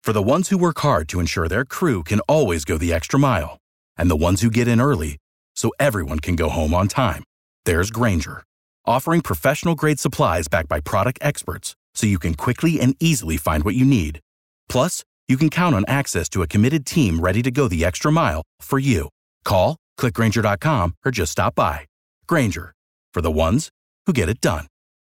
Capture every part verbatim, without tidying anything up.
For the ones who work hard to ensure their crew can always go the extra mile, and the ones who get in early so everyone can go home on time, there's Grainger, offering professional-grade supplies backed by product experts so you can quickly and easily find what you need. Plus, you can count on access to a committed team ready to go the extra mile for you. Call, click Grainger dot com, or just stop by. Grainger, for the ones who get it done.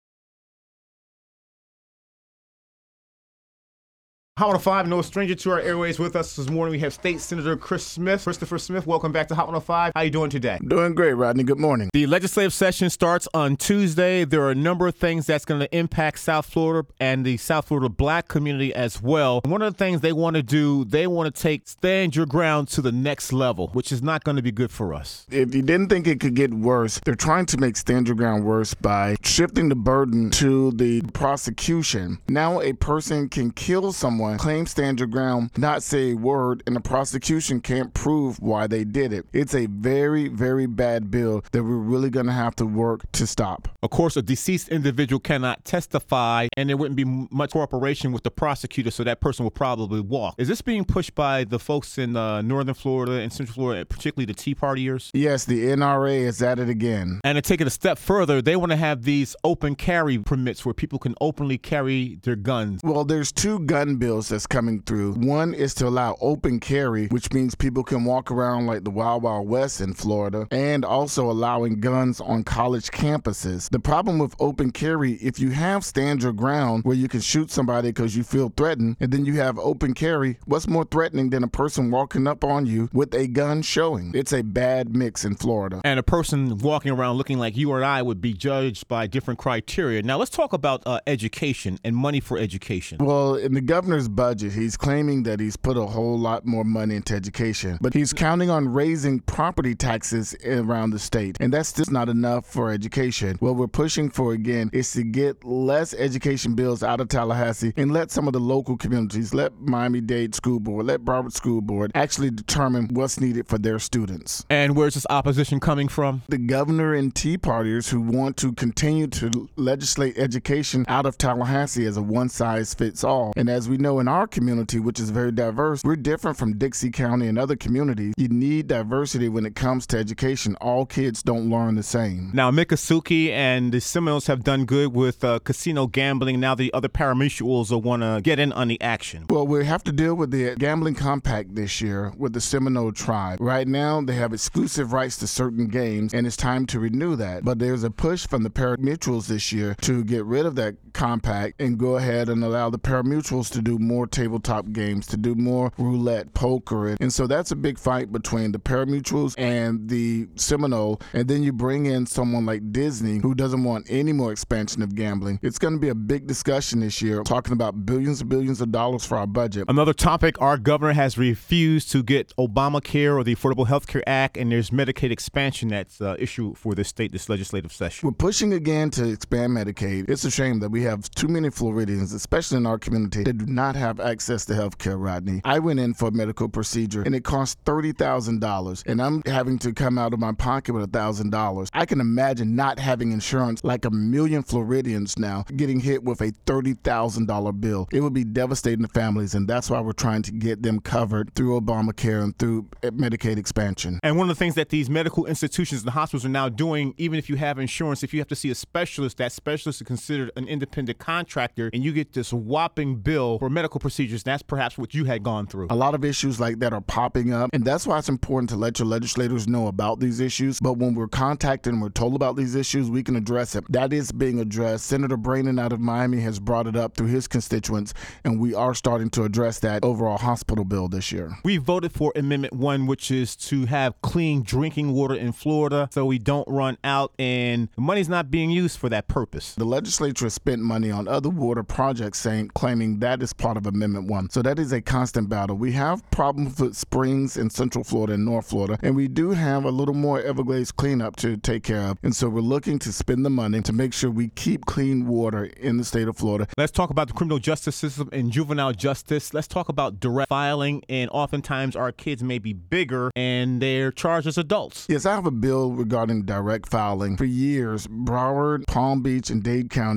Hot one oh five, no stranger to our airways. With us this morning, we have State Senator Chris Smith. Christopher Smith, welcome back to Hot one oh five. How you doing today? Doing great, Rodney. Good morning. The legislative session starts on Tuesday. There are a number of things that's going to impact South Florida and the South Florida black community as well. One of the things they want to do, they want to take stand your ground to the next level, which is not going to be good for us. If you didn't think it could get worse, they're trying to make stand your ground worse by shifting the burden to the prosecution. Now a person can kill someone, claim stand your ground, not say a word, and the prosecution can't prove why they did it. It's a very, very bad bill that we're really going to have to work to stop. Of course, a deceased individual cannot testify, and there wouldn't be much cooperation with the prosecutor, so that person will probably walk. Is this being pushed by the folks in uh, Northern Florida and Central Florida, particularly the Tea Partiers? Yes, the N R A is at it again. And to take it a step further, they want to have these open carry permits where people can openly carry their guns. Well, there's two gun bills that's coming through. One is to allow open carry, which means people can walk around like the Wild Wild West in Florida, and also allowing guns on college campuses. The problem with open carry, if you have stand your ground where you can shoot somebody because you feel threatened, and then you have open carry, what's more threatening than a person walking up on you with a gun showing? It's a bad mix in Florida. And a person walking around looking like you or I would be judged by different criteria. Now let's talk about uh, education and money for education. Well, in the governor's budget, he's claiming that he's put a whole lot more money into education, but he's counting on raising property taxes around the state, and that's just not enough for education. What we're pushing for, again, is to get less education bills out of Tallahassee and let some of the local communities, let Miami-Dade School Board, let Broward School Board actually determine what's needed for their students. And where's this opposition coming from? The governor and Tea Partiers who want to continue to legislate education out of Tallahassee as a one-size-fits-all. And as we know in our community, which is very diverse, we're different from Dixie County and other communities. You need diversity when it comes to education. All kids don't learn the same. Now, Miccosukee and the Seminoles have done good with uh, casino gambling. Now the other pari-mutuels will want to get in on the action. Well, we have to deal with the gambling compact this year with the Seminole tribe. Right now, they have exclusive rights to certain games, and it's time to renew that. But there's a push from the pari-mutuels this year to get rid of that compact and go ahead and allow the pari-mutuels to do more tabletop games, to do more roulette, poker. And so that's a big fight between the pari-mutuels and the Seminole. And then you bring in someone like Disney who doesn't want any more expansion of gambling. It's going to be a big discussion this year, talking about billions and billions of dollars for our budget. Another topic, our governor has refused to get Obamacare or the Affordable Health Care Act, and there's Medicaid expansion that's uh, issue for this state, this legislative session. We're pushing again to expand Medicaid. It's a shame that we have too many Floridians, especially in our community, that do not have access to health care, Rodney. I went in for a medical procedure and it cost thirty thousand dollars, and I'm having to come out of my pocket with one thousand dollars. I can imagine not having insurance like a million Floridians now getting hit with a thirty thousand dollars bill. It would be devastating to families, and that's why we're trying to get them covered through Obamacare and through Medicaid expansion. And one of the things that these medical institutions and hospitals are now doing, even if you have insurance, if you have to see a specialist, that specialist is considered an independent contractor, and you get this whopping bill for medical procedures. That's perhaps what you had gone through. A lot of issues like that are popping up, and that's why it's important to let your legislators know about these issues. But when we're contacted and we're told about these issues, we can address it. That is being addressed. Senator Brannon out of Miami has brought it up through his constituents, and we are starting to address that overall hospital bill this year. We voted for Amendment one, which is to have clean drinking water in Florida so we don't run out, and the money's not being used for that purpose. The legislature has spent money on other water projects, saying claiming that is part of Amendment one. So that is a constant battle. We have problems with springs in Central Florida and North Florida, and we do have a little more Everglades cleanup to take care of. And so we're looking to spend the money to make sure we keep clean water in the state of Florida. Let's talk about the criminal justice system and juvenile justice. Let's talk about direct filing, and oftentimes our kids may be bigger and they're charged as adults. Yes, I have a bill regarding direct filing. For years, Broward, Palm Beach, and Dade County has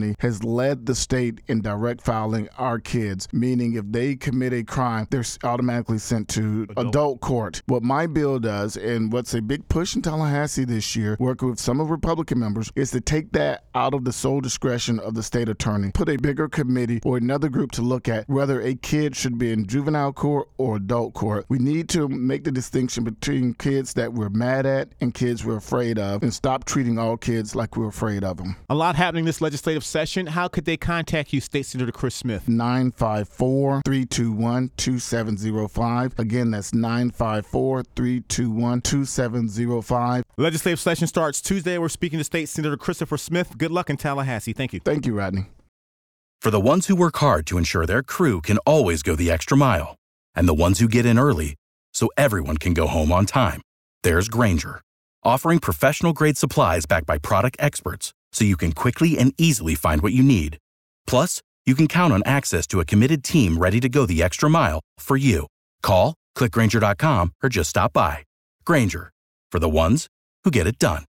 led the state in direct filing our kids, meaning if they commit a crime, they're automatically sent to adult, adult court. What my bill does, and what's a big push in Tallahassee this year, working with some of Republican members, is to take that out of the sole discretion of the state attorney, put a bigger committee or another group to look at whether a kid should be in juvenile court or adult court. We need to make the distinction between kids that we're mad at and kids we're afraid of, and stop treating all kids like we're afraid of them. A lot happening this legislative session. How could they contact you, State Senator Chris Smith? nine five four, three two one, two seven zero five. Again, that's nine five four, three two one, two seven zero five. Legislative session starts Tuesday. We're speaking to State Senator Christopher Smith. Good luck in Tallahassee. Thank you. Thank you, Rodney. For the ones who work hard to ensure their crew can always go the extra mile, and the ones who get in early so everyone can go home on time, there's Grainger, offering professional-grade supplies backed by product experts so you can quickly and easily find what you need. Plus, you can count on access to a committed team ready to go the extra mile for you. Call, click Grainger dot com, or just stop by. Grainger, for the ones who get it done.